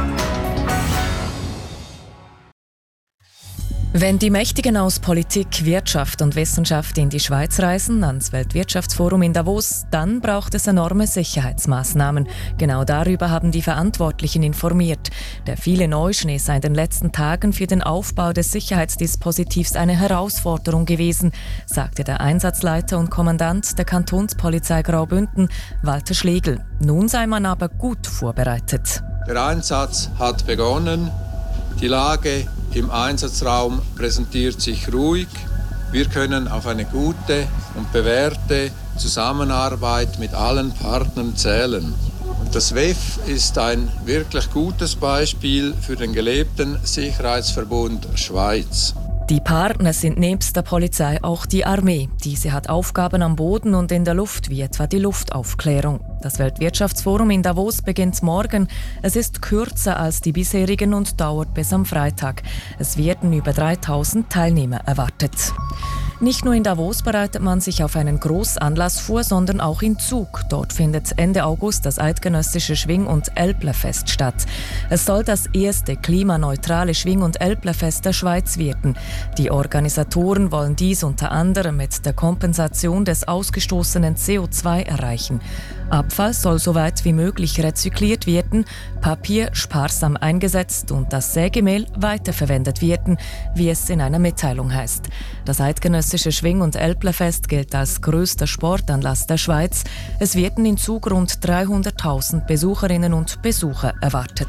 Wenn die Mächtigen aus Politik, Wirtschaft und Wissenschaft in die Schweiz reisen, ans Weltwirtschaftsforum in Davos, dann braucht es enorme Sicherheitsmaßnahmen. Genau darüber haben die Verantwortlichen informiert. Der viele Neuschnee sei in den letzten Tagen für den Aufbau des Sicherheitsdispositivs eine Herausforderung gewesen, sagte der Einsatzleiter und Kommandant der Kantonspolizei Graubünden, Walter Schlegel. Nun sei man aber gut vorbereitet. Der Einsatz hat begonnen. Die Lage im Einsatzraum präsentiert sich ruhig. Wir können auf eine gute und bewährte Zusammenarbeit mit allen Partnern zählen. Und das WEF ist ein wirklich gutes Beispiel für den gelebten Sicherheitsverbund Schweiz. Die Partner sind nebst der Polizei auch die Armee. Diese hat Aufgaben am Boden und in der Luft, wie etwa die Luftaufklärung. Das Weltwirtschaftsforum in Davos beginnt morgen. Es ist kürzer als die bisherigen und dauert bis am Freitag. Es werden über 3000 Teilnehmer erwartet. Nicht nur in Davos bereitet man sich auf einen Grossanlass vor, sondern auch in Zug. Dort findet Ende August das eidgenössische Schwing- und Älplerfest statt. Es soll das erste klimaneutrale Schwing- und Älplerfest der Schweiz werden. Die Organisatoren wollen dies unter anderem mit der Kompensation des ausgestoßenen CO2 erreichen. Abfall soll so weit wie möglich rezykliert werden, Papier sparsam eingesetzt und das Sägemehl weiterverwendet werden, wie es in einer Mitteilung heißt. Das eidgenössische Schwing- und Älplerfest gilt als größter Sportanlass der Schweiz. Es werden in Zug rund 300.000 Besucherinnen und Besucher erwartet.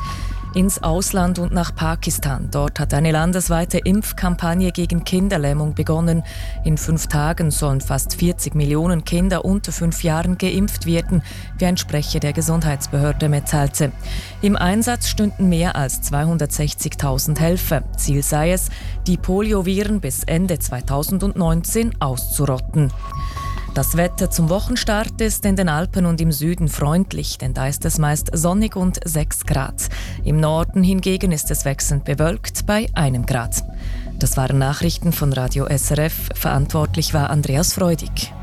Ins Ausland und nach Pakistan. Dort hat eine landesweite Impfkampagne gegen Kinderlähmung begonnen. In 5 Tagen sollen fast 40 Millionen Kinder unter 5 Jahren geimpft werden, wie ein Sprecher der Gesundheitsbehörde mitteilte. Im Einsatz stünden mehr als 260.000 Helfer. Ziel sei es, die Polioviren bis Ende 2019 auszurotten. Das Wetter zum Wochenstart ist in den Alpen und im Süden freundlich, denn da ist es meist sonnig und 6 Grad. Im Norden hingegen ist es wechselnd bewölkt bei 1 Grad. Das waren Nachrichten von Radio SRF. Verantwortlich war Andreas Freudig.